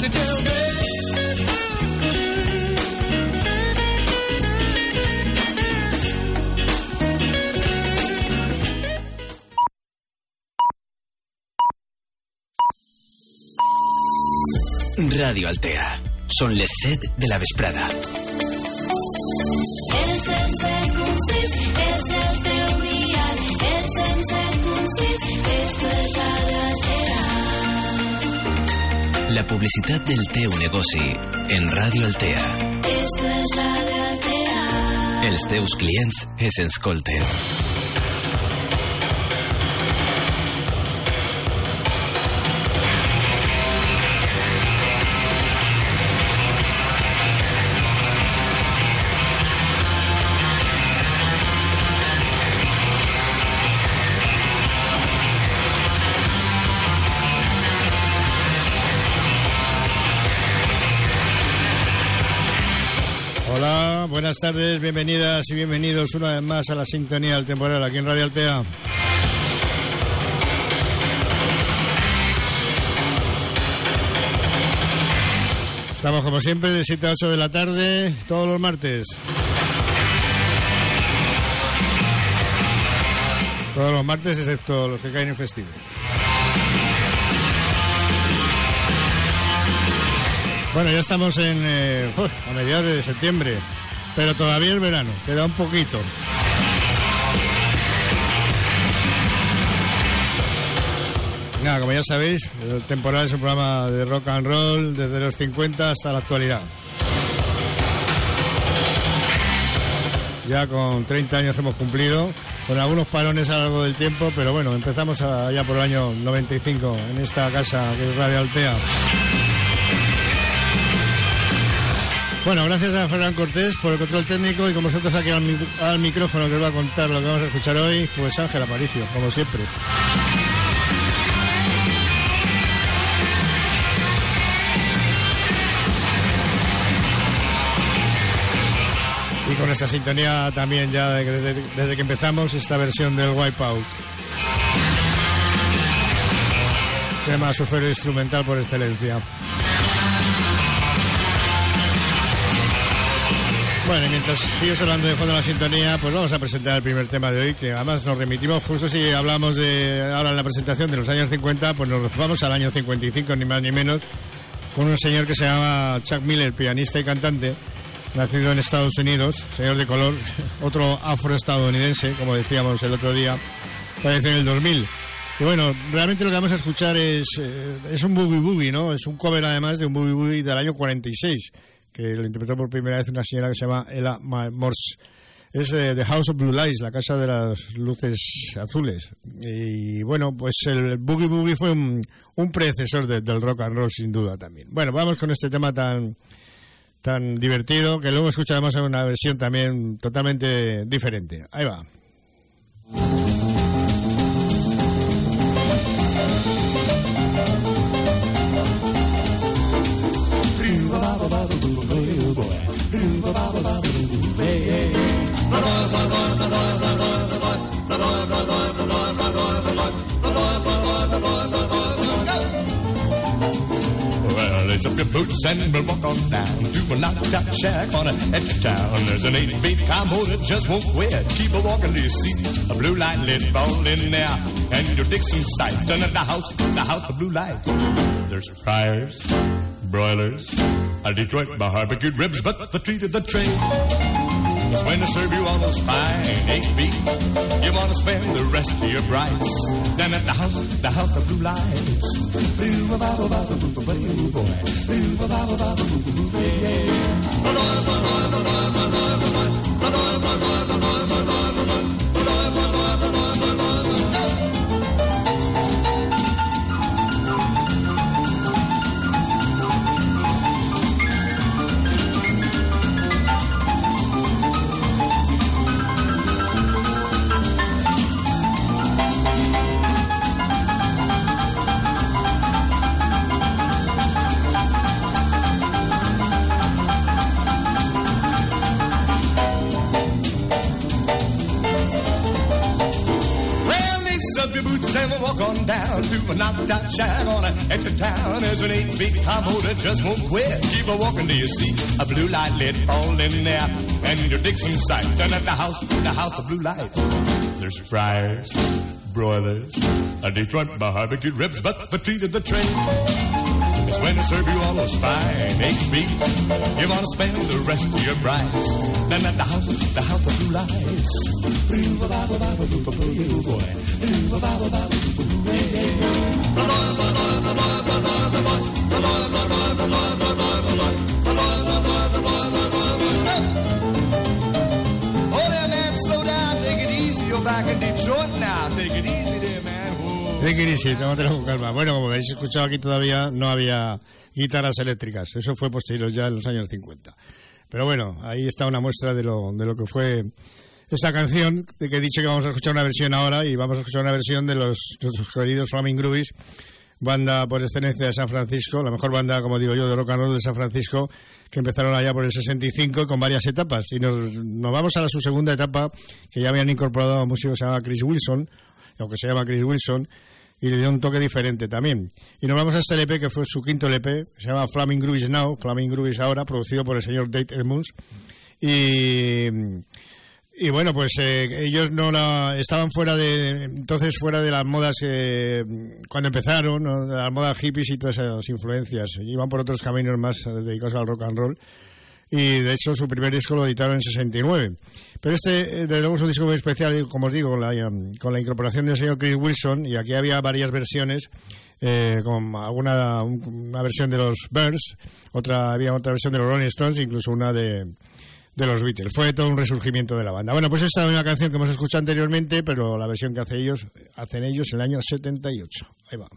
Daddy tailgate. Radio Altea. Són les 7 de la vesprada. El 107.6 és el teu dial. El 107.6, esto es Radio Altea. La publicitat del teu negoci en Radio Altea. Esto es Radio Altea. Els teus clients es escolten. Hola, buenas tardes, bienvenidas y bienvenidos una vez más a la sintonía del temporal aquí en Radio Altea. Estamos como siempre de 7 a 8 de la tarde, todos los martes. Todos los martes excepto los que caen en festivo. Bueno, ya estamos a mediados de septiembre, pero todavía es verano, queda un poquito. Nada, como ya sabéis, el temporal es un programa de rock and roll desde los 50 hasta la actualidad. Ya con 30 años hemos cumplido, con algunos parones a lo largo del tiempo, pero bueno, empezamos ya por el año 95 en esta casa que es Radio Altea. Bueno, gracias a Ferran Cortés por el control técnico y con vosotros aquí al micrófono que os va a contar lo que vamos a escuchar hoy, pues Ángel Aparicio, como siempre. Y con esta sintonía también ya desde que empezamos esta versión del Wipeout. Tema surfero instrumental por excelencia. Bueno, y mientras sigues hablando de fondo de la sintonía, pues vamos a presentar el primer tema de hoy, que además nos remitimos, justo si hablamos ahora en la presentación de los años 50, pues nos vamos al año 55, ni más ni menos, con un señor que se llama Chuck Miller, pianista y cantante, nacido en Estados Unidos, señor de color, otro afroestadounidense, como decíamos el otro día, falleció en el 2000. Y bueno, realmente lo que vamos a escuchar es un boogie boogie, ¿no? Es un cover además de un boogie boogie del año 46, que lo interpretó por primera vez una señora que se llama Ella Morse. Es The House of Blue Lights, la casa de las luces azules. Y bueno, pues el boogie boogie fue un predecesor del rock and roll sin duda también. Bueno, vamos con este tema tan divertido, que luego escucharemos en una versión también totalmente diferente. Ahí va. Lace up your boots and we'll walk on down to a knocked-out shack on the edge of town. There's an 8-beat combo that just won't quit. Keep a walking till you see a blue light lit fall in there, and your Dixie sight done at the house of blue lights. There's fryers, broilers, a Detroit barbecued ribs, but the treat of the trade is when they serve you all those fine 8 beats. You want to spend the rest of your brights down at the house of blue lights. Blue boy, to a knocked out shack on an edge of town. There's an 8-beat combo that just won't quit. Keep a walking till you see a blue light lit fall in there, and your Dixon sight. And at the house of blue lights, there's fryers, broilers, a Detroit barbecue ribs, but the treat of the train is when they serve you all those fine 8 beats. You want to spend the rest of your price. Then at the house of blue lights. Oh there, man, slow down, take it easy. You're back in Detroit now. Take it easy there, man. Take it easy, tómatelo con calma. Bueno, como habéis escuchado aquí todavía no había guitarras eléctricas. Eso fue posterior ya en los años 50. Pero bueno, ahí está una muestra de lo que fue esta canción, de que he dicho que vamos a escuchar una versión ahora, y vamos a escuchar una versión de nuestros queridos Flaming Groovies, banda por excelencia de San Francisco, la mejor banda, como digo yo, de rock and roll de San Francisco, que empezaron allá por el 65 con varias etapas. Y nos vamos a su segunda etapa, que ya habían incorporado a un músico que se llama Chris Wilson, aunque se llama Chris Wilson, y le dio un toque diferente también. Y nos vamos a este LP, que fue su quinto LP, se llama Flaming Groovies Now, Flaming Groovies Ahora, producido por el señor Dave Edmunds. Y bueno, pues ellos estaban fuera de las modas cuando empezaron, ¿no? De las modas hippies y todas esas influencias. Iban por otros caminos más dedicados al rock and roll. Y de hecho su primer disco lo editaron en 69. Pero desde luego es un disco muy especial, como os digo, con la incorporación del señor Chris Wilson, y aquí había varias versiones, con una versión de los Birds, había otra versión de los Rolling Stones, incluso una de los Beatles. Fue todo un resurgimiento de la banda. Bueno, pues esta es una canción que hemos escuchado anteriormente, pero la versión que hacen ellos en el año 78. Ahí va.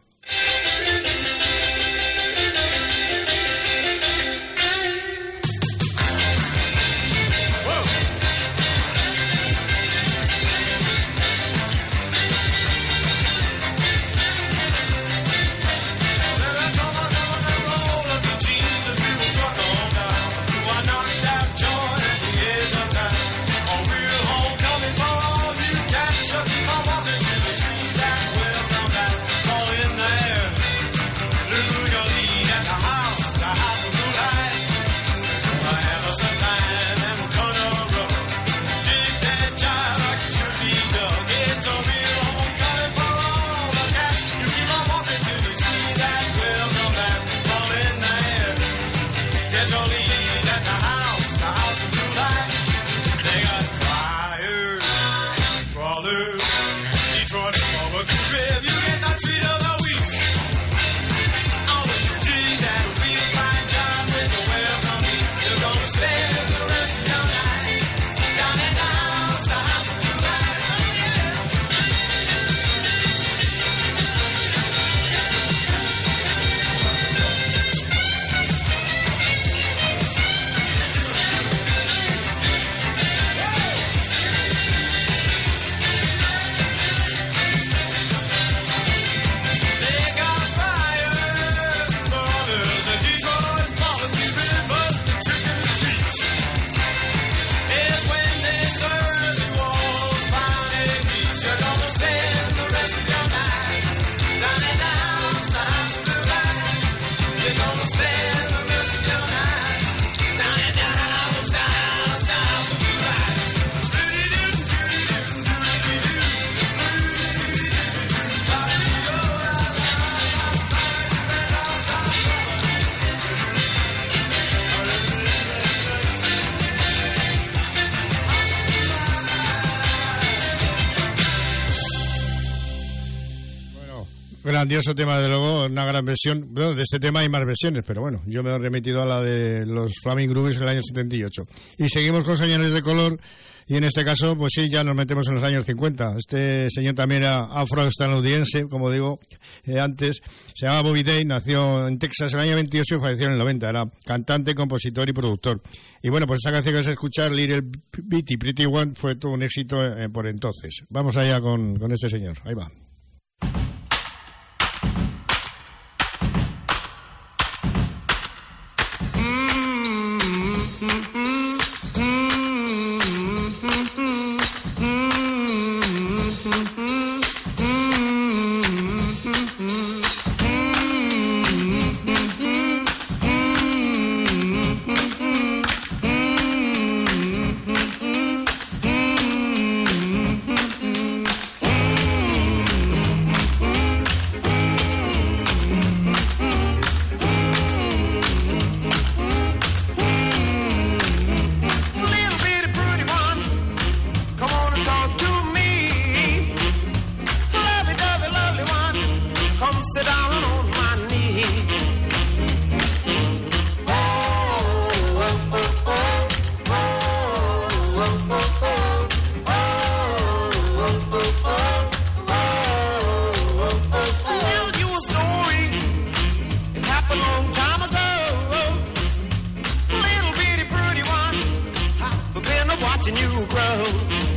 Grandioso tema, de luego, una gran versión. Bueno, de este tema hay más versiones, pero bueno, yo me he remitido a la de los Flaming Groovies en el año 78. Y seguimos con señores de color, y en este caso, pues sí, ya nos metemos en los años 50. Este señor también era afroestadounidense, como digo antes, se llama Bobby Day, nació en Texas en el año 28 y falleció en el 90. Era cantante, compositor y productor. Y bueno, pues esa canción que vas a escuchar, Little Bitty Pretty One, fue todo un éxito por entonces. Vamos allá con este señor, ahí va. grow.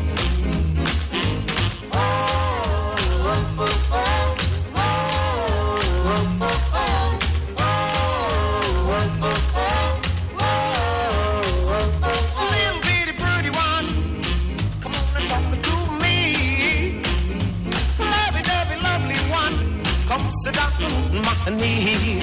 Little bitty pretty one, come on and talk to me. Lovey-dovey lovely one, come sit down on my knee.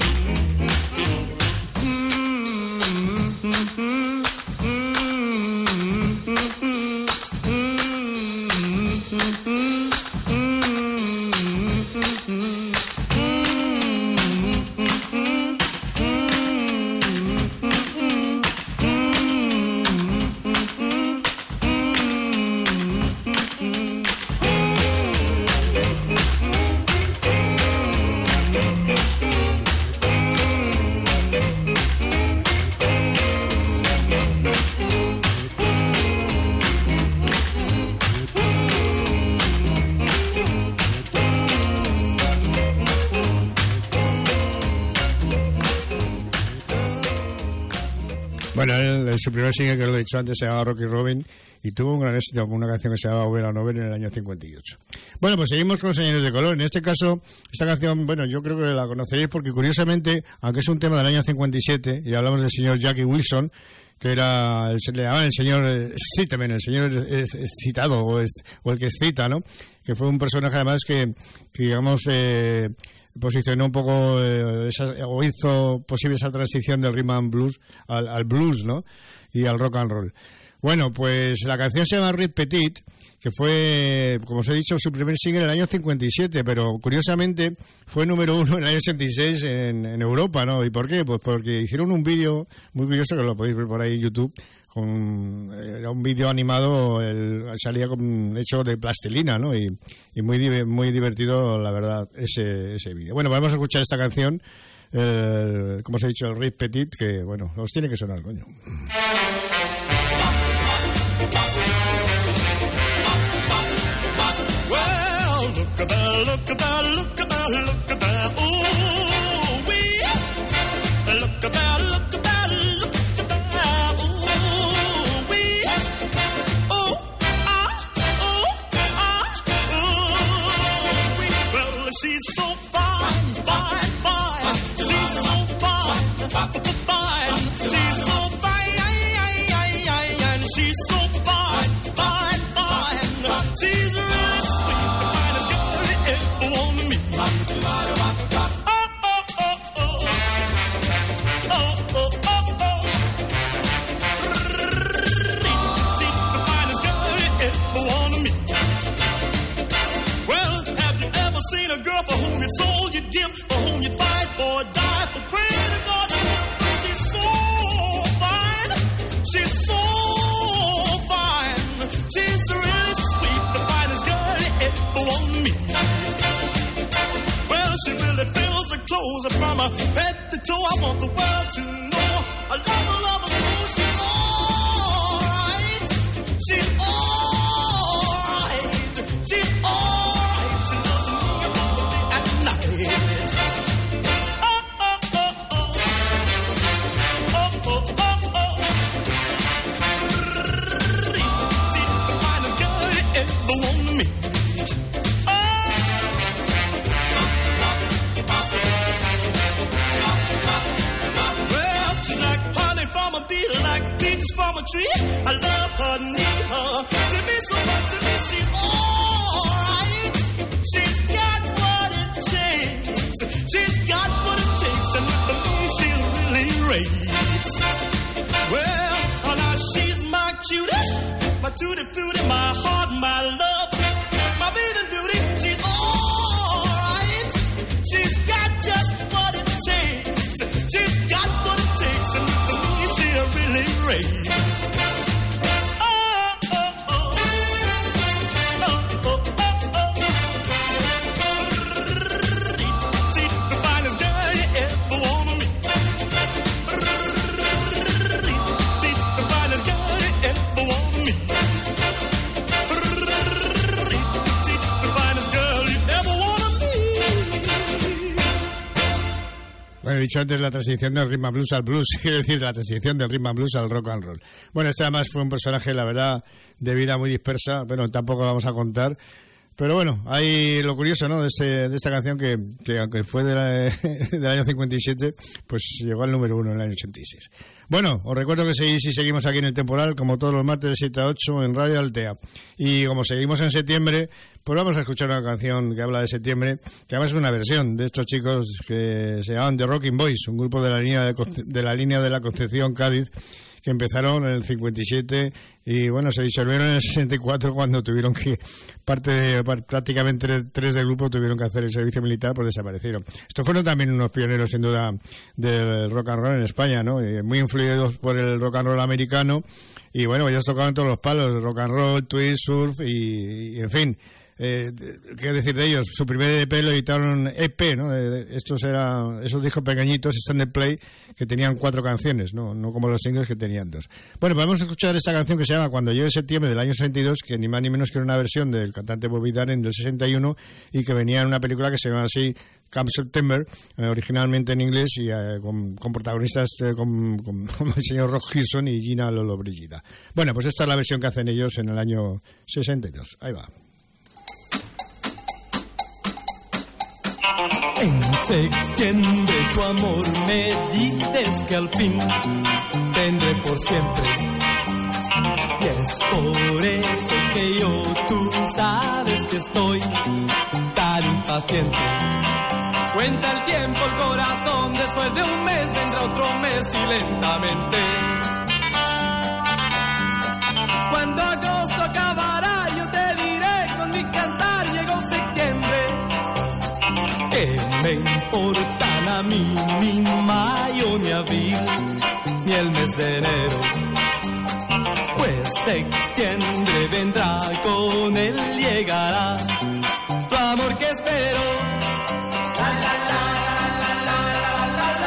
Bueno, su primer single, que lo he dicho antes, se llamaba Rocky Robin y tuvo un gran éxito con una canción que se llamaba Over and Over en el año 58. Bueno, pues seguimos con Señores de Color. En este caso, esta canción, bueno, yo creo que la conoceréis porque curiosamente, aunque es un tema del año 57, y hablamos del señor Jackie Wilson, que era, se le llamaban el señor Excitamen, el señor excitado o el que excita, ¿no? Que fue un personaje además que digamos, posicionó un poco o hizo posible esa transición del rhythm and blues al blues, ¿no? Y al rock and roll. Bueno, pues la canción se llama Rip Petit, que fue, como os he dicho, su primer single en el año 57, pero curiosamente fue número 1 en el año 86 en Europa, ¿no? ¿Y por qué? Pues porque hicieron un vídeo muy curioso, que lo podéis ver por ahí en YouTube, era un vídeo animado, salía hecho de plastilina, ¿no? Y muy divertido, la verdad, ese vídeo. Bueno, vamos a escuchar esta canción, como os he dicho, el Rip Petit, que, bueno, os tiene que sonar, coño. Look at that, look at that, look at that, look at that, ooh wee. Look at that, look at that, look at that, ooh wee. Ooh, ooh wee. Well, she's so fine, fine, fine. She's so fine, fine. She's so fine, and she's so fine, fine, fine. She's really sweet. From her head to toe, I want the world to know I love her, so she's alright. She's alright. She's alright. She loves me both the day and night. Oh, oh, oh, oh. Oh, oh, oh, oh. She's the finest girl you ever want to meet. From a tree, I love her, need her. To me so much, to me she's alright. She's got what it takes. She's got what it takes, and with me she'll really race. Well, now she's my cutie, my tutti frutti, my heart, my love, my bathing beauty. She's alright. She's got just what it takes. She's got what it takes, and with me she'll really race. Oh, oh, oh. dicho antes, la transición del rhythm and blues al blues, quiero decir, la transición del rhythm and blues al rock and roll. Bueno, este además fue un personaje, la verdad, de vida muy dispersa, pero tampoco lo vamos a contar. Pero bueno, hay lo curioso, ¿no?, de esta canción que aunque fue del año 57, pues llegó al número 1 en el año 86. Bueno, os recuerdo que seguimos aquí en el Temporal, como todos los martes de 7 a 8 en Radio Altea. Y como seguimos en septiembre, pues vamos a escuchar una canción que habla de septiembre, que además es una versión de estos chicos que se llaman The Rocking Boys, un grupo de la línea de la Concepción, Cádiz, que empezaron en el 57 y bueno, se disolvieron en el 64 cuando tuvieron que, prácticamente tres del grupo tuvieron que hacer el servicio militar, pues desaparecieron. Estos fueron también unos pioneros, sin duda, del rock and roll en España, ¿no? Muy influidos por el rock and roll americano y bueno, ellos tocaban todos los palos, rock and roll, twist, surf y en fin. ¿Qué decir de ellos? Su primer EP lo editaron EP, ¿no? Esos discos pequeñitos, Standard Play, que tenían 4 canciones, no como los singles que tenían 2. Bueno, pues vamos a escuchar esta canción que se llama Cuando llegue septiembre del año 62, que ni más ni menos que era una versión del cantante Bobby Darin del 61 y que venía en una película que se llama así Come September, originalmente en inglés y con protagonistas como el señor Rock Hudson y Gina Lollobrigida. Bueno, pues esta es la versión que hacen ellos en el año 62. Ahí va. En septiembre tu amor me dices que al fin tendré por siempre. Y es por eso que yo, tú sabes que estoy tan impaciente. Cuenta el tiempo, el corazón, después de un mes vendrá otro mes y lentamente. Cuando agosto acabará yo te diré con mi cantar llegó septiembre. ¿Qué me importan a mí ni mayo ni abril ni el mes de enero? Pues septiembre vendrá, con él llegará tu amor que espero. La, la, la, la, la, la, la, la,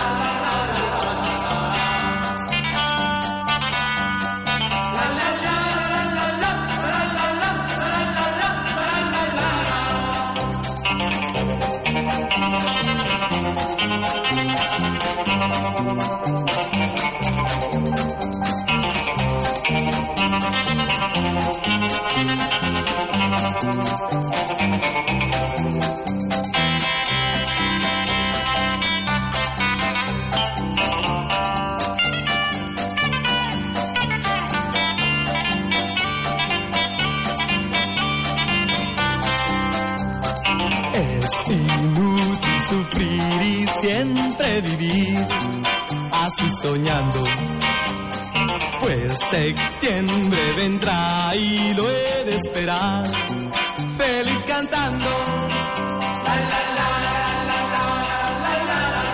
inútil sufrir y siempre vivir así soñando, pues septiembre vendrá y lo he de esperar feliz cantando. La, la, la, la, la, la, la,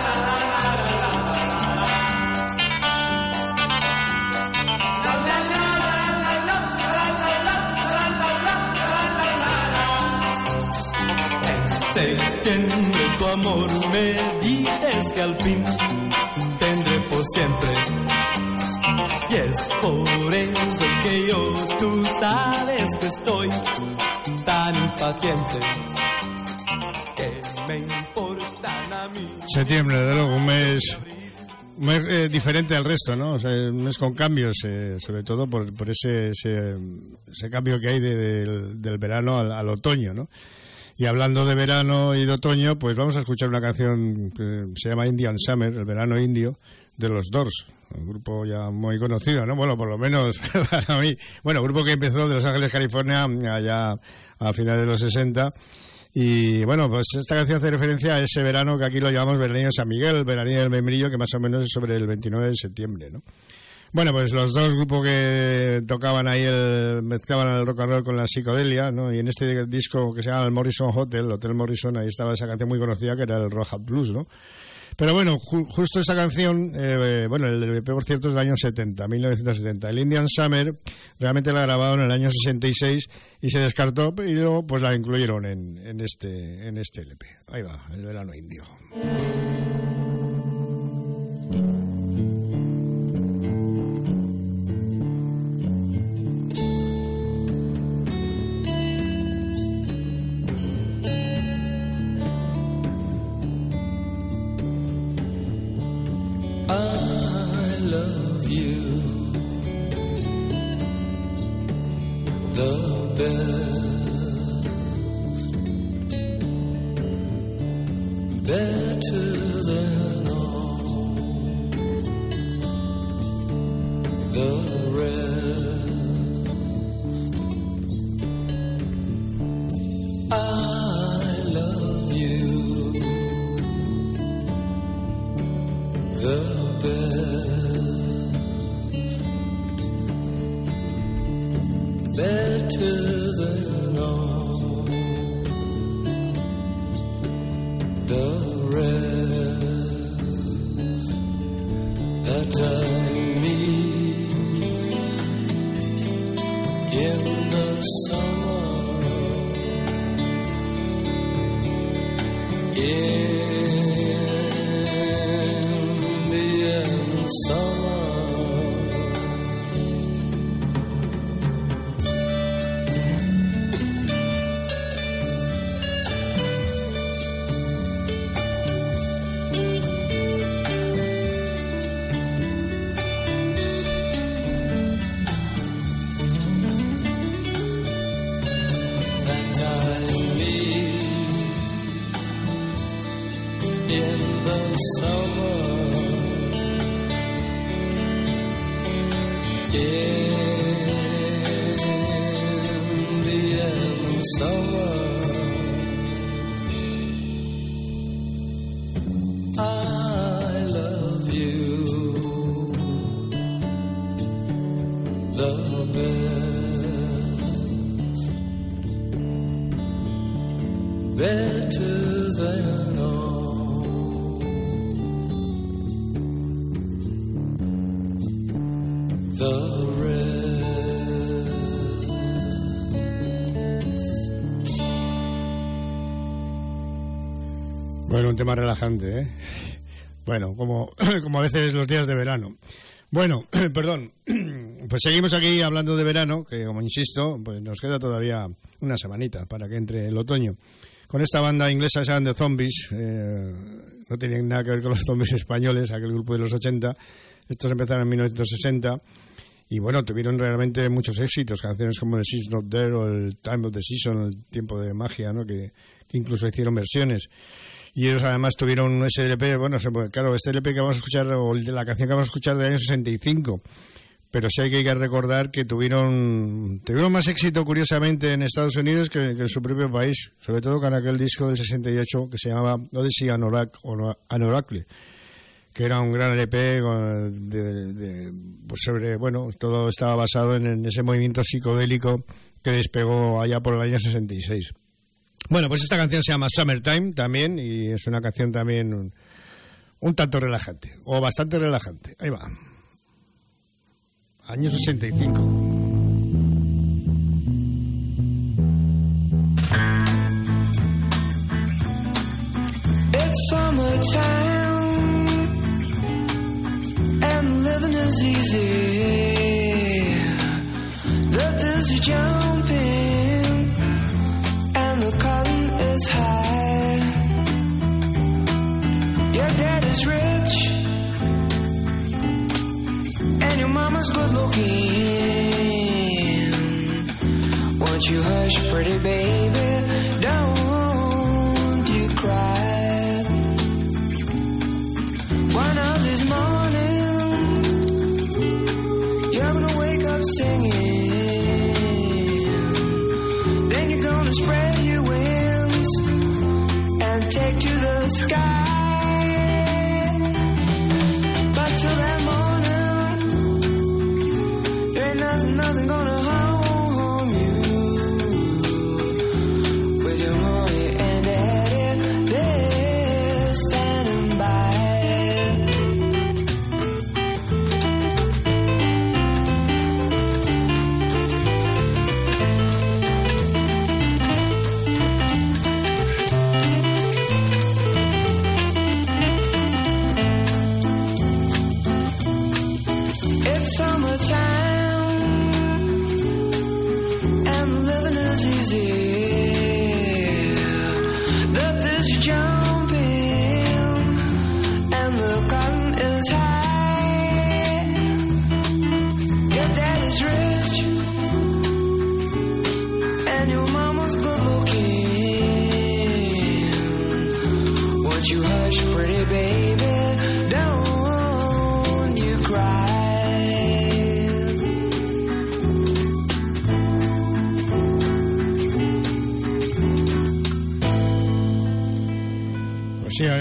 septiembre tu amor me dices que al fin tendré por siempre. Y es por eso que yo, tú sabes que estoy tan impaciente. Que me importan a mí. Septiembre, de luego, un mes diferente al resto, ¿no? O sea, un mes con cambios, sobre todo por ese cambio que hay del verano al otoño, ¿no? Y hablando de verano y de otoño, pues vamos a escuchar una canción que se llama Indian Summer, el verano indio, de los Doors, un grupo ya muy conocido, ¿no? Bueno, por lo menos para mí. Bueno, grupo que empezó de Los Ángeles, California, allá a finales de los 60. Y bueno, pues esta canción hace referencia a ese verano que aquí lo llamamos Veranillo de San Miguel, Veranillo del Membrillo, que más o menos es sobre el 29 de septiembre, ¿no? Bueno, pues los dos grupos que tocaban ahí, mezclaban el rock and roll con la psicodelia, ¿no? Y en este disco que se llama el Morrison Hotel Morrison, ahí estaba esa canción muy conocida que era el Rock and Blues, ¿no? Pero bueno, justo esa canción, bueno, el EP, por cierto, es del año 1970. El Indian Summer realmente la grabaron en el año 66 y se descartó y luego pues la incluyeron en este LP. Ahí va, el verano indio. I love you the best, better than all the rest. I love you the best, better than all the rest that I meet in the summer. In the end summer. Better than all the rest. Bueno, un tema relajante, ¿eh? Bueno, como a veces los días de verano. Bueno, perdón, pues seguimos aquí hablando de verano, que como insisto, pues nos queda todavía una semanita para que entre el otoño. Con esta banda inglesa se llaman The Zombies, no tienen nada que ver con los zombies españoles, aquel grupo de los 80. Estos empezaron en 1960 y bueno, tuvieron realmente muchos éxitos, canciones como The Season's Not There o el Time of the Season, el tiempo de magia, ¿no? que incluso hicieron versiones. Y ellos además tuvieron un SLP, bueno, claro, este LP que vamos a escuchar, o la canción que vamos a escuchar del año 65, pero sí hay que recordar que tuvieron más éxito, curiosamente, en Estados Unidos que en su propio país, sobre todo con aquel disco del 68 que se llamaba Odyssey and Oracle, que era un gran LP pues sobre, bueno, todo estaba basado en ese movimiento psicodélico que despegó allá por el año 66. Bueno, pues esta canción se llama Summertime también, y es una canción también un tanto relajante, o bastante relajante. Ahí va. Año 65. It's summertime and living is easy. The fish are jumping and the cotton is high. Your dad is rich and your mama's good looking. Won't you hush, pretty baby, don't you cry. One of these mornings you're gonna wake up singing. Then you're gonna spread your wings and take to the sky. But till that morning, nothing gonna harm you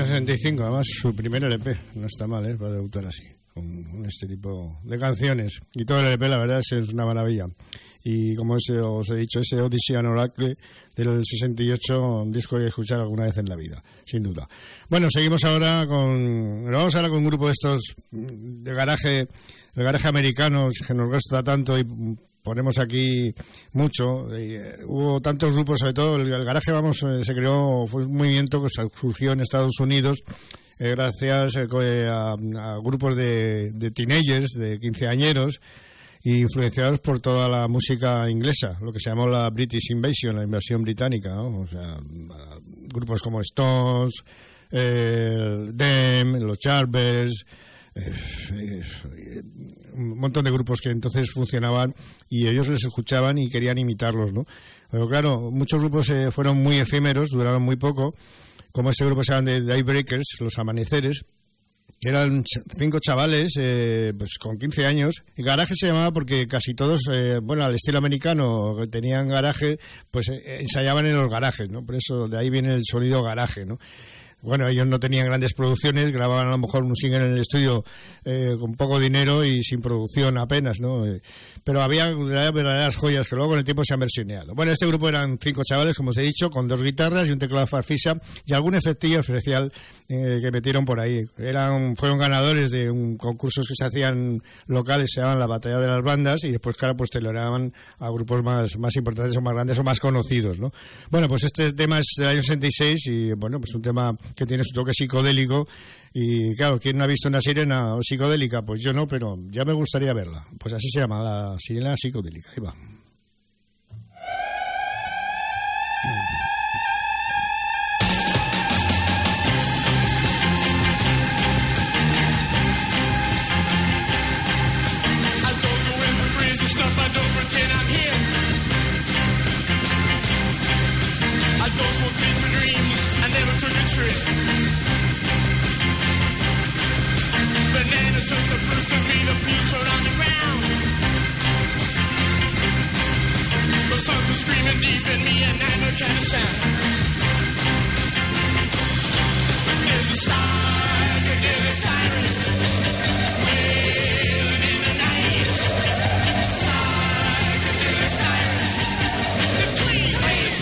año 65, además su primer LP, no está mal, para debutar así, con este tipo de canciones. Y todo el LP, la verdad, es una maravilla. Y como os he dicho, ese Odyssey and Oracle del 68, un disco que hay que escuchar alguna vez en la vida, sin duda. Bueno, seguimos ahora vamos ahora con un grupo de estos de garaje, el garaje americano, que nos gusta tanto y ponemos aquí mucho. Hubo tantos grupos, sobre todo el garaje, se creó, fue un movimiento que surgió en Estados Unidos gracias a grupos de teenagers, de quinceañeros, influenciados por toda la música inglesa, lo que se llamó la British Invasion, la invasión británica, ¿no? O sea, grupos como Stones, Them, los Charvers, un montón de grupos que entonces funcionaban y ellos les escuchaban y querían imitarlos, ¿no? Pero claro, muchos grupos fueron muy efímeros, duraron muy poco, como este grupo se llama de Daybreakers, Los Amaneceres, que eran 5 chavales pues con 15 años. Y garaje se llamaba porque casi todos, al estilo americano, que tenían garaje, pues ensayaban en los garajes, ¿no? Por eso de ahí viene el sonido garaje, ¿no? Bueno, ellos no tenían grandes producciones, grababan a lo mejor un single en el estudio con poco dinero y sin producción apenas, ¿no? Pero había verdaderas joyas que luego con el tiempo se han versioneado. Bueno, este grupo eran 5 chavales, como os he dicho, con 2 guitarras y un teclado Farfisa y algún efectillo especial que metieron por ahí. Fueron ganadores de concursos que se hacían locales, se llamaban la Batalla de las Bandas, y después, claro, pues toleraban a grupos más importantes o más grandes o más conocidos, ¿no? Bueno, pues este tema es del año 66 y, bueno, pues un tema que tiene su toque psicodélico y, claro, ¿quién no ha visto una sirena psicodélica? Pues yo no, pero ya me gustaría verla. Pues así se llama, la sirena psicodélica. Ahí va. Bananas are the fruit to me, the peace are on the ground. But something screaming deep in me and I know trying to sound. There's a psychedelic siren wailing in the night. Psychedelic siren, the clean waves.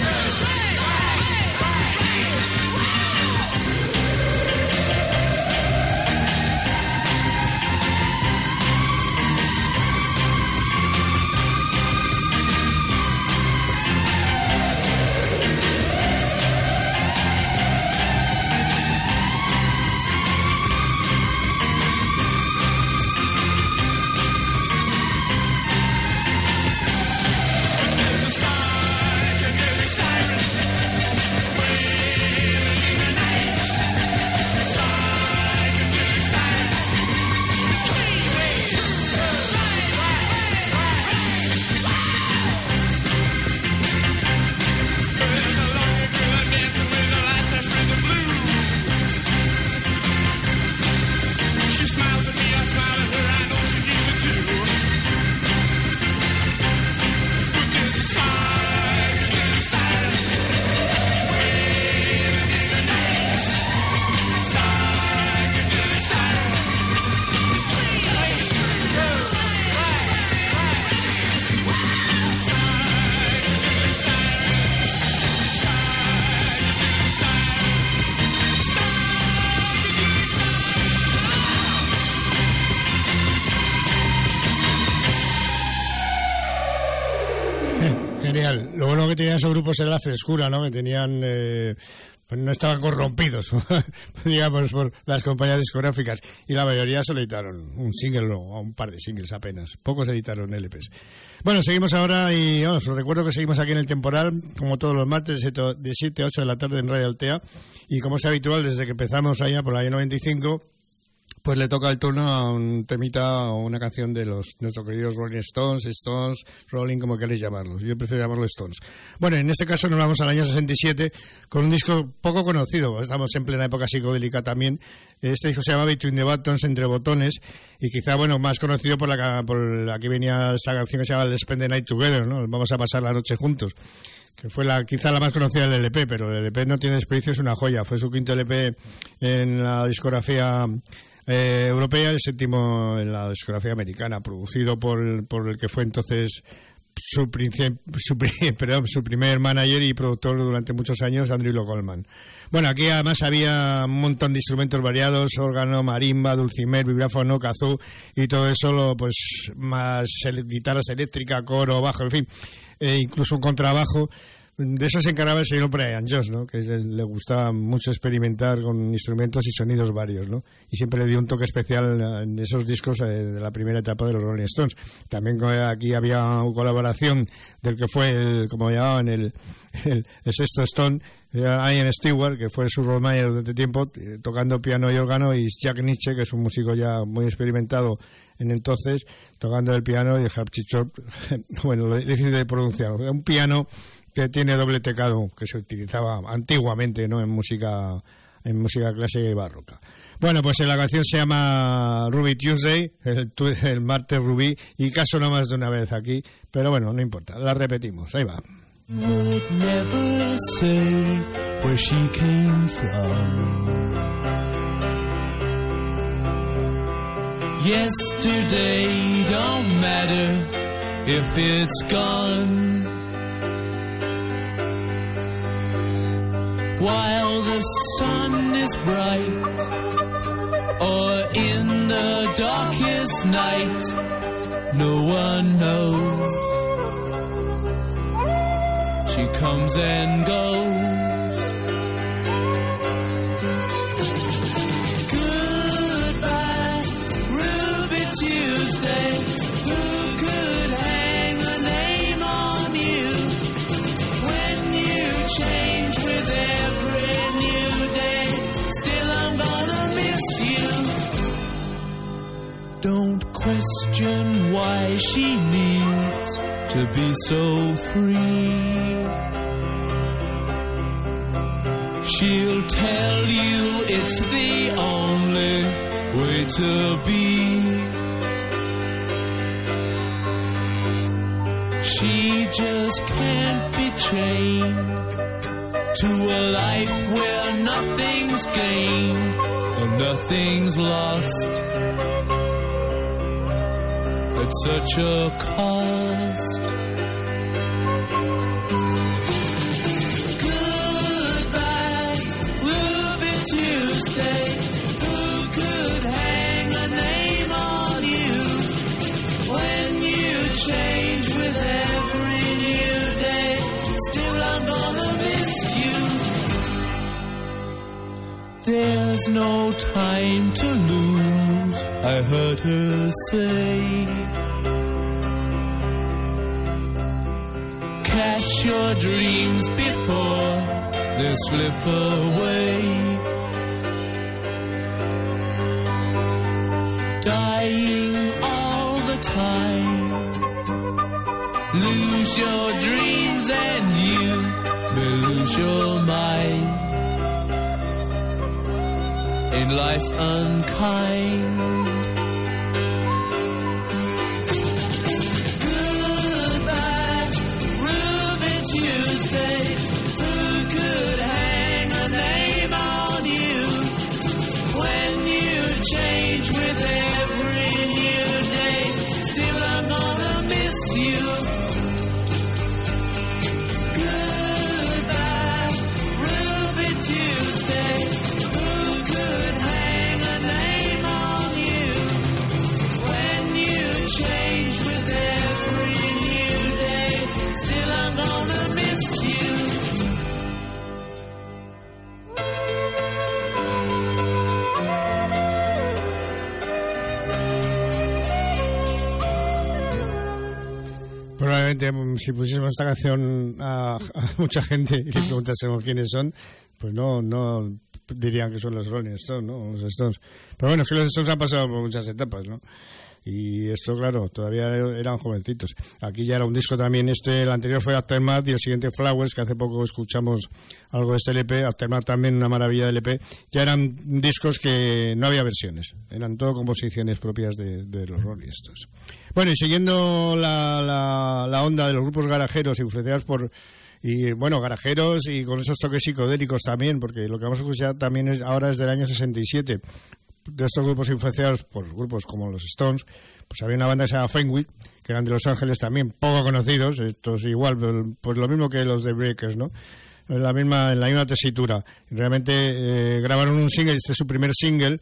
Genial. Lo bueno que tenían esos grupos era la frescura, ¿no? Que tenían, pues no estaban corrompidos, digamos, por las compañías discográficas. Y la mayoría solo editaron un single o un par de singles apenas. Pocos editaron LPs. Bueno, seguimos ahora y os recuerdo que seguimos aquí en El Temporal, como todos los martes, de 7 a 8 de la tarde en Radio Altea. Y como es habitual, desde que empezamos allá por el año 95... pues le toca el turno a un temita o una canción de nuestros queridos Rolling Stones, Rolling, como queréis llamarlos. Yo prefiero llamarlo Stones. Bueno, en este caso nos vamos al año 67 con un disco poco conocido. Estamos en plena época psicodélica también. Este disco se llama Between the Buttons, Entre Botones, y quizá, bueno, más conocido por aquí venía esta canción que se llama Let's Spend the Night Together, ¿no? Vamos a pasar la noche juntos. que fue quizá la más conocida del LP, pero el LP no tiene desperdicio, es una joya. Fue su quinto LP en la discografía europea, el séptimo en la discografía americana, producido por el que fue entonces su primer manager y productor durante muchos años, Andrew Lowe Goldman. Bueno, aquí además había un montón de instrumentos variados, órgano, marimba, dulcimer, vibráfono, kazoo y todo eso, pues más guitarras eléctricas, coro, bajo, en fin, incluso un contrabajo. De eso se encargaba el señor Brian Jones, ¿no? Que le gustaba mucho experimentar con instrumentos y sonidos varios, ¿no? Y siempre le dio un toque especial en esos discos de la primera etapa de los Rolling Stones. También aquí había una colaboración del que fue como llamaban el sexto Stone, Ian Stewart, que fue su road manager durante tiempo, tocando piano y órgano, y Jack Nitzsche, que es un músico ya muy experimentado en entonces, tocando el piano, y el harpsichord, bueno, es difícil de pronunciar, un piano que tiene doble teclado, que se utilizaba antiguamente, ¿no? en música clásica y barroca. Bueno, pues la canción se llama Ruby Tuesday, el martes rubí, y caso no más de una vez aquí, pero bueno, no importa, la repetimos, ahí va. Would never say where she came from. Yesterday don't matter if it's gone. While the sun is bright, or in the darkest night, no one knows. She comes and goes. Goodbye, Ruby Tuesday. Who could hang a name on you when you change with every new day? Still I'm gonna miss you. Don't question why she needs to be so free. She'll tell you it's the only way to be. She just can't be chained to a life where nothing's gained and nothing's lost at such a cost. Goodbye, Ruby Tuesday. Who could hang a name on you when you change with every new day? Still I'm gonna miss you. There's no time to lose, I heard her say. Catch your dreams before they slip away. Dying all the time. Lose your dreams and you may lose your mind. Ain't life unkind? Probablemente si pusiésemos esta canción a mucha gente y le preguntásemos quiénes son, pues no dirían que son los Rolling Stones, ¿no? Los Stones. Pero bueno, es que los Stones han pasado por muchas etapas, ¿no? Y esto, claro, todavía eran jovencitos. Aquí ya era un disco también, el anterior fue Aftermath y el siguiente Flowers, que hace poco escuchamos algo de este LP. Aftermath también una maravilla de LP. Ya eran discos que no había versiones, eran todo composiciones propias de los Rolling Stones. Bueno, y siguiendo la onda de los grupos garajeros influenciados por y bueno, garajeros y con esos toques psicodélicos también, porque lo que vamos a escuchar también ahora es del año 67. De estos grupos influenciados por grupos como los Stones, pues había una banda que se llama Fenwick, que eran de Los Ángeles también, poco conocidos, estos igual, pues lo mismo que los de Breakers, ¿no? En la misma tesitura. Realmente grabaron un single, este es su primer single,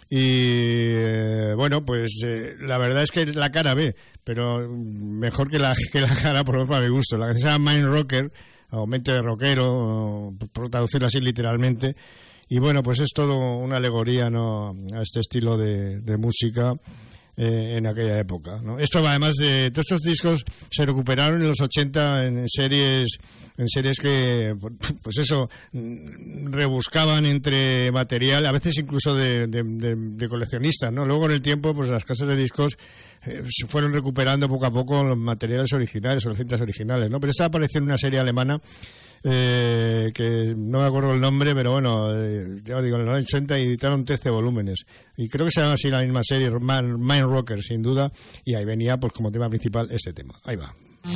y bueno, pues la verdad es que la cara B, pero mejor que la cara, por lo menos para mi gusto. La canción se llama Mind Rocker, o mente de rockero, por traducirlo así literalmente. Y bueno, pues es todo una alegoría, ¿no?, a este estilo de música en aquella época, ¿no? Esto además de todos estos discos se recuperaron en los 80 en series que, pues eso, rebuscaban entre material, a veces incluso de coleccionistas, ¿no? Luego con el tiempo, pues las casas de discos se fueron recuperando poco a poco los materiales originales o las cintas originales, ¿no? Pero esta apareció en una serie alemana que no me acuerdo el nombre, pero bueno, ya digo, en los años 80 editaron 13 volúmenes y creo que se llama así la misma serie, Mind Rocker, sin duda, y ahí venía pues como tema principal este tema. Ahí va.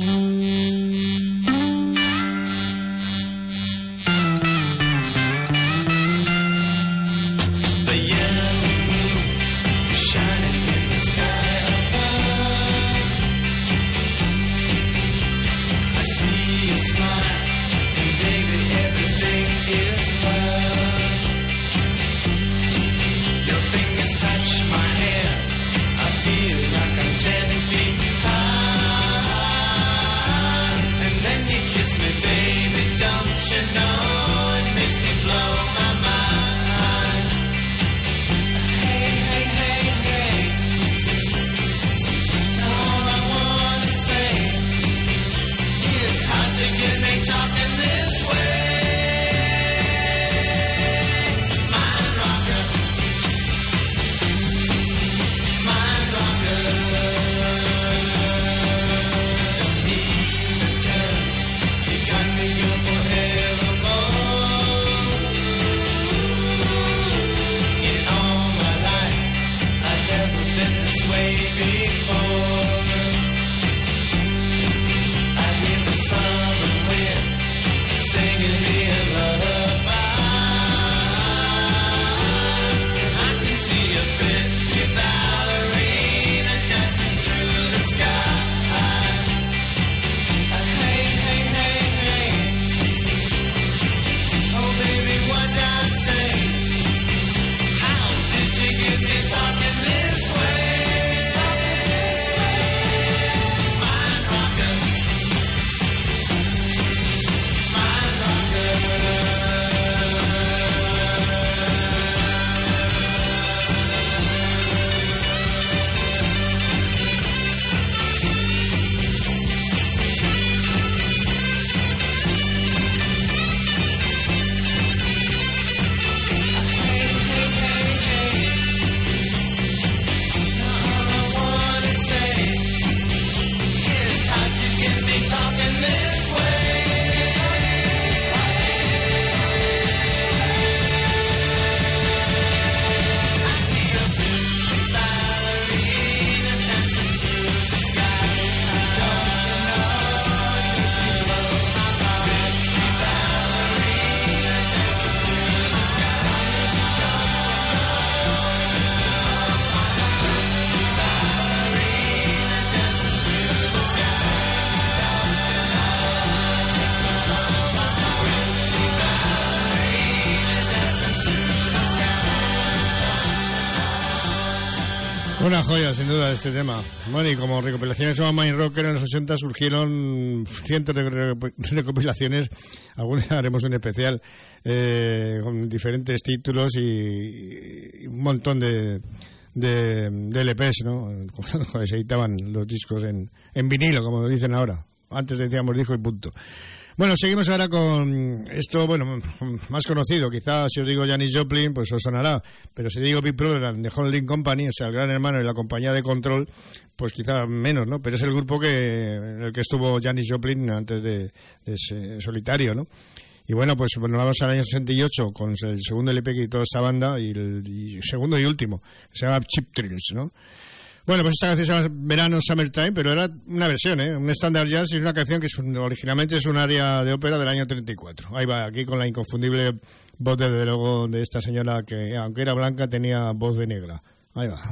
Una joya, sin duda, este tema. Bueno, y como recopilaciones de Mind Rocker en los 80 surgieron cientos de recopilaciones. Algunas haremos un especial con diferentes títulos y un montón de LPs, ¿no? Cuando se editaban los discos en vinilo, como dicen ahora. Antes decíamos disco y punto. Bueno, seguimos ahora con esto, bueno, más conocido. Quizás si os digo Janis Joplin, pues os sonará. Pero si digo Big Brother, The Holding Company, o sea, el Gran Hermano y la compañía de control, pues quizás menos, ¿no? Pero es el grupo en el que estuvo Janis Joplin antes de solitario, ¿no? Y bueno, pues nos vamos al año 68 con el segundo LP que hizo esta banda y segundo y último, que se llama Cheap Thrills, ¿no? Bueno, pues esta canción se llama Verano Summertime, pero era una versión, un standard jazz, y es una canción que originalmente es un área de ópera del año 34. Ahí va, aquí con la inconfundible voz, desde luego, de esta señora que, aunque era blanca, tenía voz de negra. Ahí va.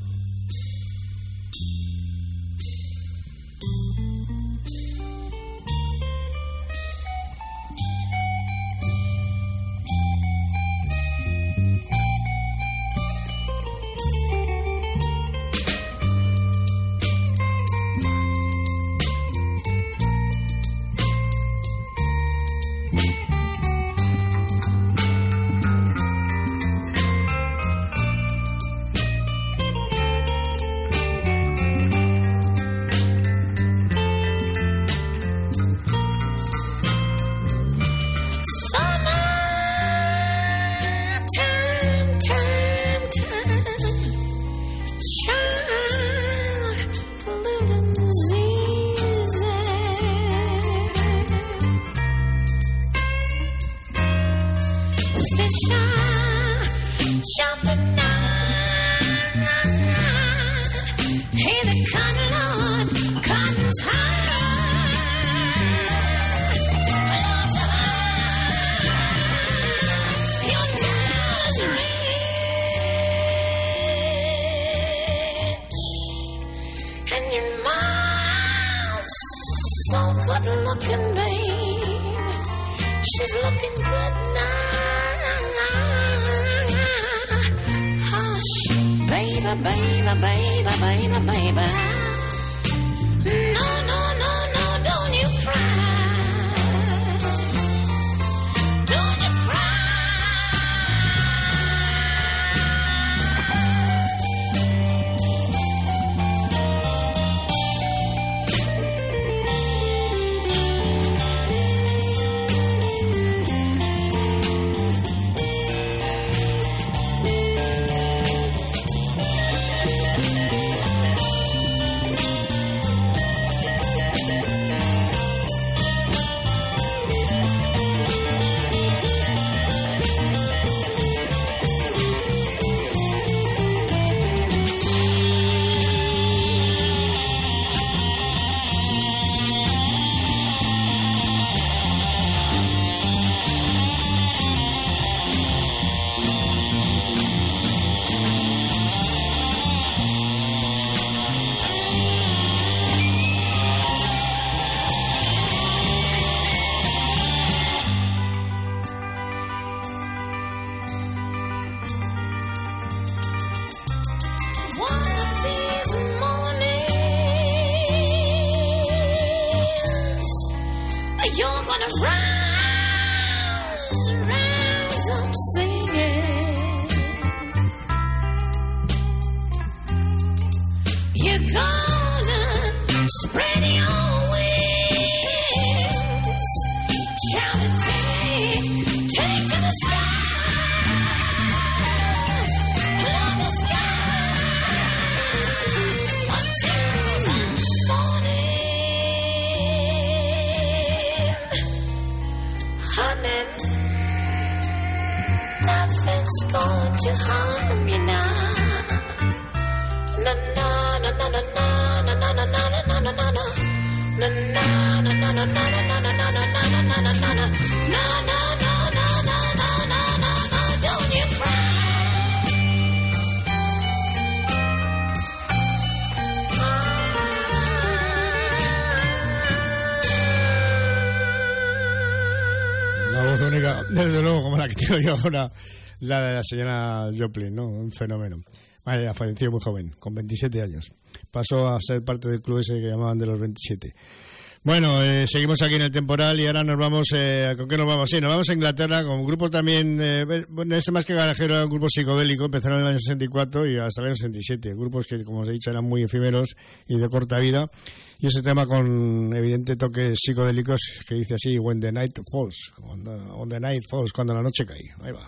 Desde luego, como la que tengo yo ahora, la de la señora Joplin, ¿no? Un fenómeno. Vaya, falleció muy joven, con 27 años. Pasó a ser parte del club ese que llamaban de los 27. Bueno, seguimos aquí en el temporal y ahora nos vamos... ¿con qué nos vamos? Sí, nos vamos a Inglaterra con un grupo también... bueno, este más que garajero era un grupo psicodélico, empezaron en el año 64 y hasta el año 67. Grupos que, como os he dicho, eran muy efímeros y de corta vida. Y ese tema con evidente toques psicodélicos que dice así: When the night falls, on the night falls, cuando la noche cae. Ahí va.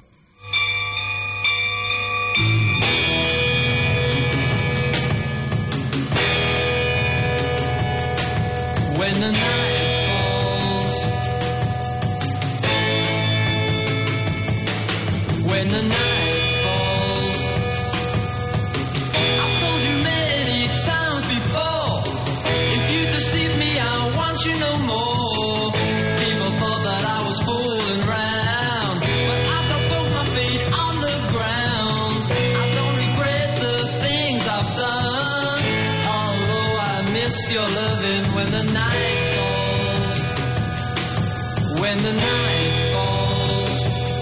When the night falls, when the night falls, I've told you many miss your loving when the night falls. When the night falls.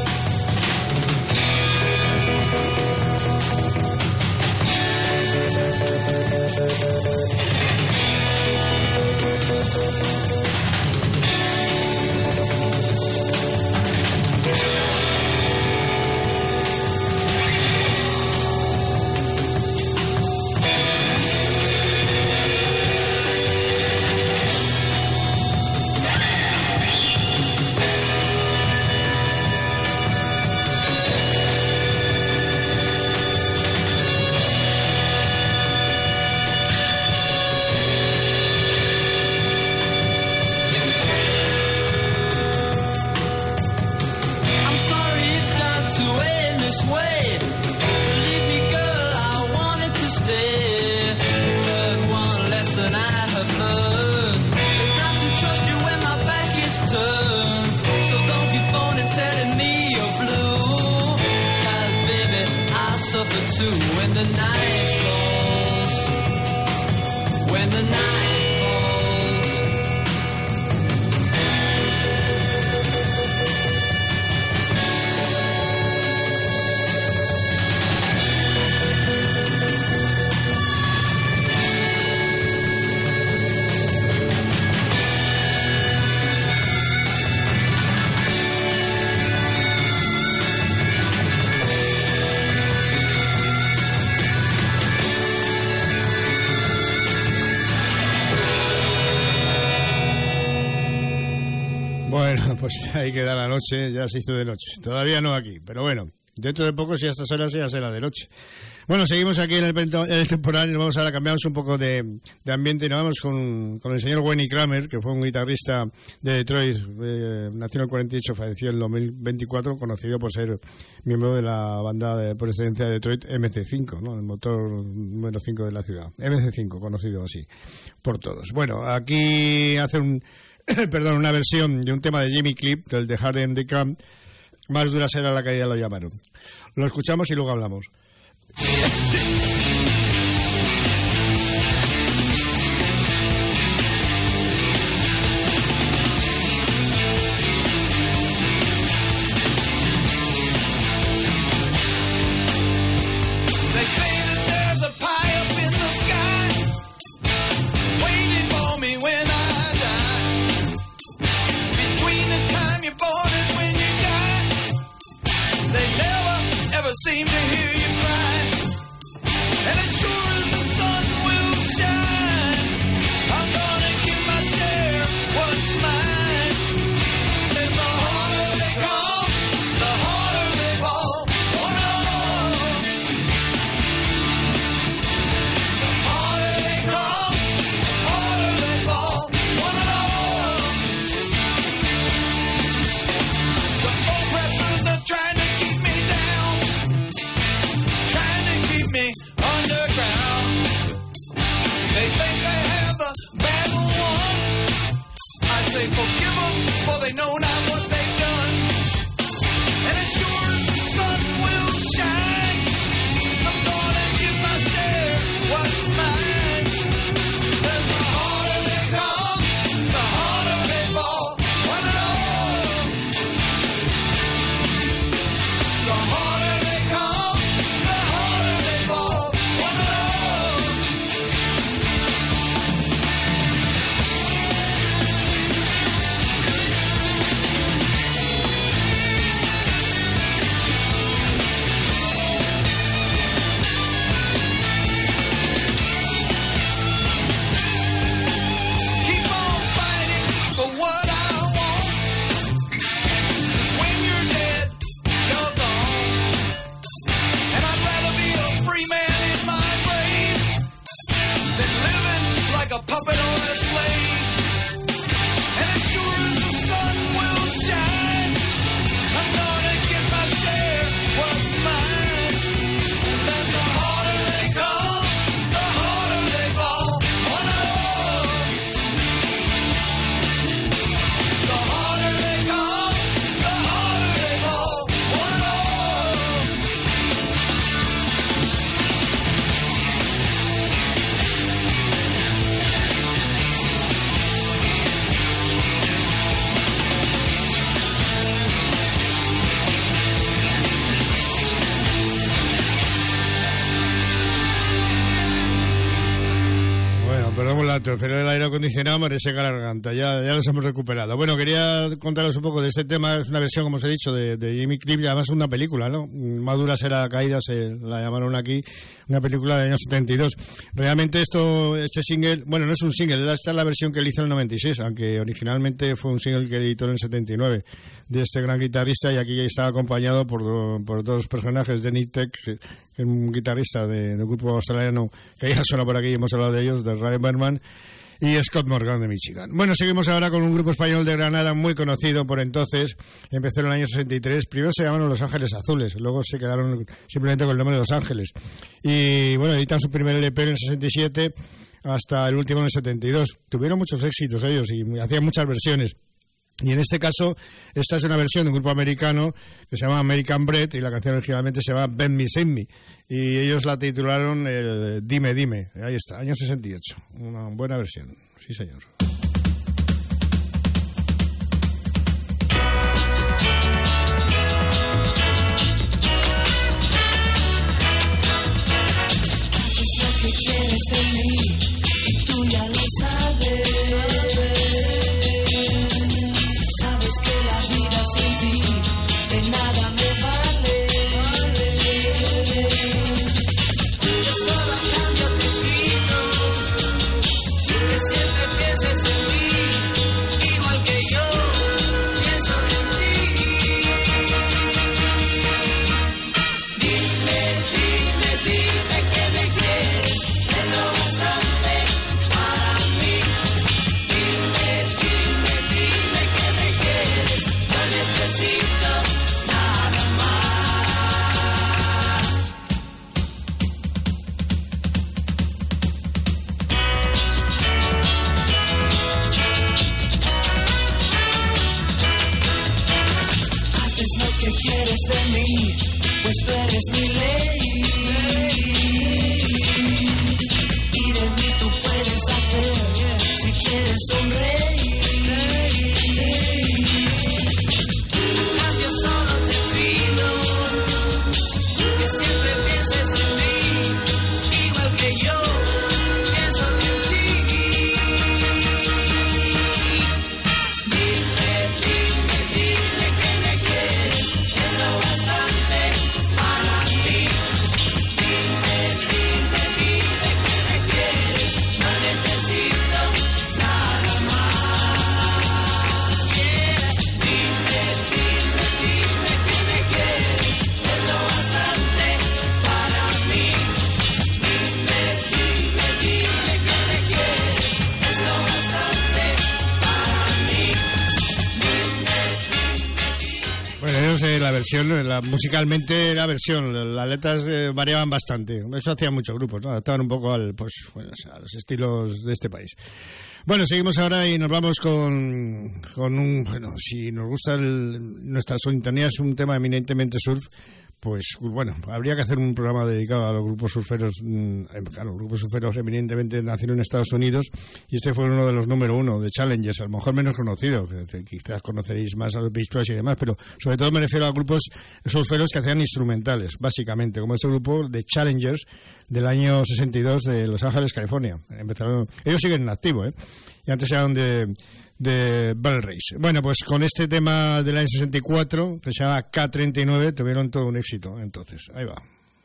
Pues ahí queda la noche, ya se hizo de noche. Todavía no aquí, pero bueno, dentro de poco, si a estas horas ya será de noche. Bueno, seguimos aquí en el temporal y nos vamos ahora, cambiamos un poco de ambiente y nos vamos con el señor Wayne Kramer, que fue un guitarrista de Detroit, nació en el 48, falleció en el 2024, conocido por ser miembro de la banda por excelencia de Detroit MC5, ¿no? El motor número 5 de la ciudad. MC5, conocido así por todos. Bueno, aquí hace una versión de un tema de Jimmy Cliff, del de Harlem the Camp, Más dura será la caída, lo llamaron. Lo escuchamos y luego hablamos. Seem to hear you cry. perdón por la tos, pero el aire acondicionado me reseca la garganta, ya los hemos recuperado. Bueno, quería contaros un poco de este tema, es una versión, como os he dicho, de Jimmy Cliff, y además una película, ¿no? Madura será caída, se la llamaron aquí, una película del año 72. Realmente este single, bueno, no es un single, esta es la versión que él hizo en el 96, aunque originalmente fue un single que editó en el 79, de este gran guitarrista, y aquí estaba acompañado por dos personajes, de Nick Tech, que es un guitarrista de un grupo australiano que ya suena por aquí, hemos hablado de ellos, de Ray Berman, y Scott Morgan de Michigan. Bueno, seguimos ahora con un grupo español de Granada muy conocido por entonces, empezó en el año 63, primero se llamaron Los Ángeles Azules, luego se quedaron simplemente con el nombre de Los Ángeles, y bueno, editan su primer LP en el 67 hasta el último en el 72, tuvieron muchos éxitos ellos y hacían muchas versiones. Y en este caso, esta es una versión de un grupo americano que se llama American Bread, y la canción originalmente se llama Bend Me, Save Me, y ellos la titularon Dime, Dime. Ahí está, año 68. Una buena versión, sí señor. ¿Qué es lo que quieres de mí? Y tú ya lo sabes. Que la vida sin ti de nada me vale. Yo solo a cambio te pido que siempre pienses en mí, igual que yo pienso en ti. Dime, dime, dime que me quieres, es lo bastante para mí. Dime, dime, dime que me quieres, no necesito nada más. Haces lo que quieres de mí, pues tú eres mi ley. Y de mí tú puedes hacer, si quieres, un rey. Cambio solo te pido que siempre pienses en mí, igual que yo pienso en ti. Dime, dime, dime que me quieres, es lo bastante para mí. Dime, dime, dime que me quieres, no necesito nada más. Yeah. Dime, dime, dime que me quieres, es lo bastante para mí. Dime, dime, dime que me quieres, es lo bastante para mí. Bueno, ellos, la versión, musicalmente la versión, las letras variaban bastante. Eso hacían muchos grupos, ¿no? Adaptaban un poco a los estilos de este país. Bueno, seguimos ahora y nos vamos con un... Bueno, si nos gusta nuestra sintonía, es un tema eminentemente surf, pues bueno, habría que hacer un programa dedicado a los grupos surferos, claro, los grupos surferos eminentemente nacieron en Estados Unidos, y este fue uno de los número uno de Challengers, a lo mejor menos conocido, que quizás conoceréis más a los Beach Boys y demás, pero sobre todo me refiero a grupos surferos que hacían instrumentales, básicamente, como este grupo de Challengers del año 62 de Los Ángeles, California. Ellos siguen en activo, y antes eran de Bell Race. Bueno, pues con este tema del año 64, que se llama K39, tuvieron todo un éxito. Entonces, ahí va.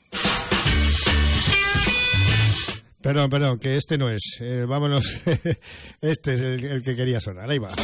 Perdón, que este no es. Vámonos. Este es el que quería sonar. Ahí va.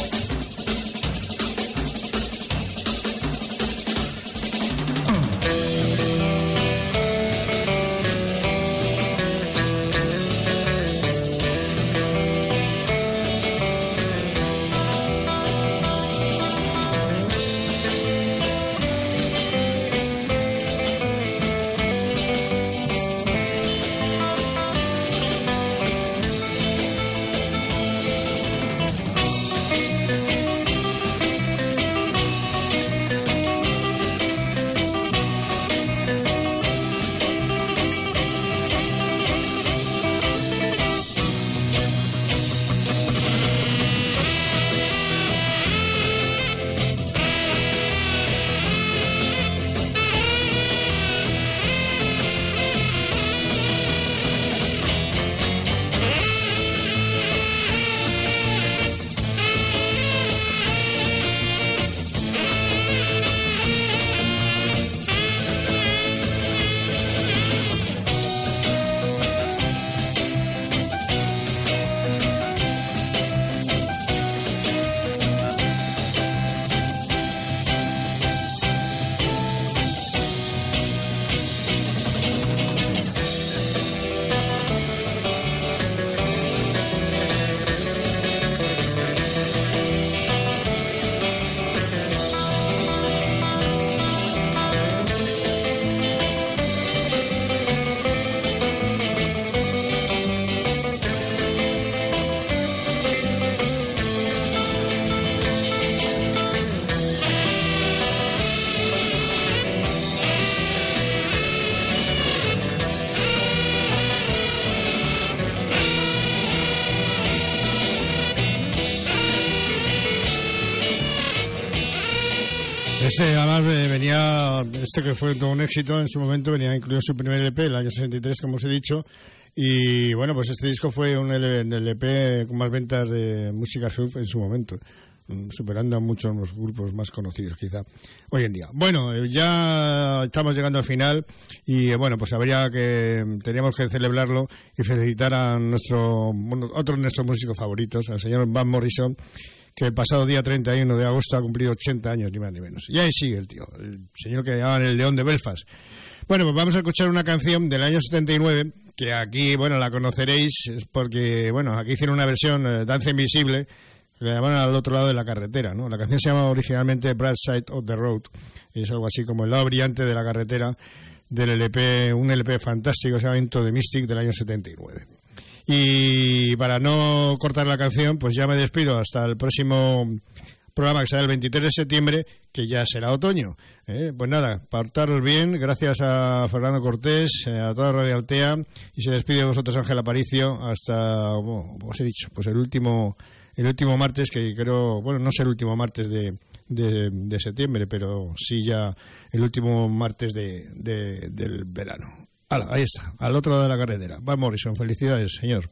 Además venía, que fue todo un éxito en su momento, venía incluido en su primer LP, el año 63, como os he dicho, y bueno, pues este disco fue el LP con más ventas de música surf en su momento, superando a muchos de los grupos más conocidos quizá hoy en día. Bueno, ya estamos llegando al final y bueno, pues teníamos que celebrarlo y felicitar a otro de nuestros músicos favoritos, al señor Van Morrison, que el pasado día 31 de agosto ha cumplido 80 años, ni más ni menos. Y ahí sigue el tío, el señor que llamaban el León de Belfast. Bueno, pues vamos a escuchar una canción del año 79, que aquí, bueno, la conoceréis, porque, bueno, aquí hicieron una versión, Danza Invisible, que la llamaban Al otro lado de la carretera, ¿no? La canción se llama originalmente Bright Side of the Road, y es algo así como El lado brillante de la carretera, del LP, un LP fantástico, se llama Into the Mystic, del año 79. Y para no cortar la canción, pues ya me despido hasta el próximo programa, que será el 23 de septiembre, que ya será otoño. Pues nada, portaros bien, gracias a Fernando Cortés, a toda Radio Altea, y se despide de vosotros Ángel Aparicio hasta, como os he dicho, pues el último martes, que creo, bueno, no es el último martes de septiembre, pero sí ya el último martes del verano. ¡Hala! Ahí está, al otro lado de la carretera. Van Morrison, felicidades, señor.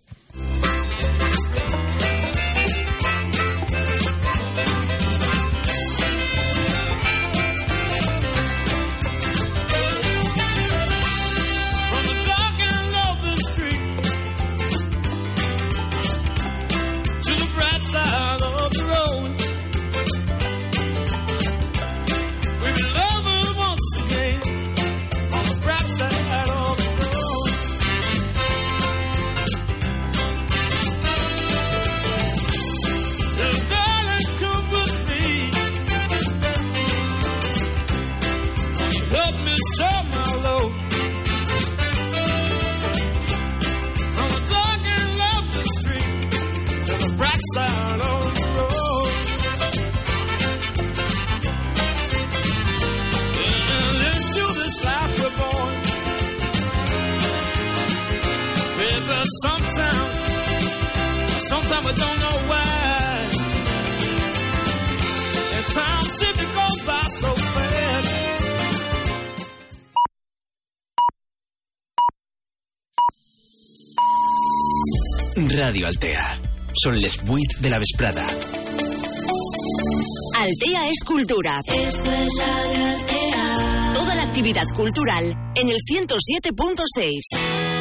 Sometimes I don't know why. And time simply goes by so fast. Radio Altea. Son les 8 de la vesprada. Altea es cultura. Esto es Radio Altea. Toda la actividad cultural en el 107.6.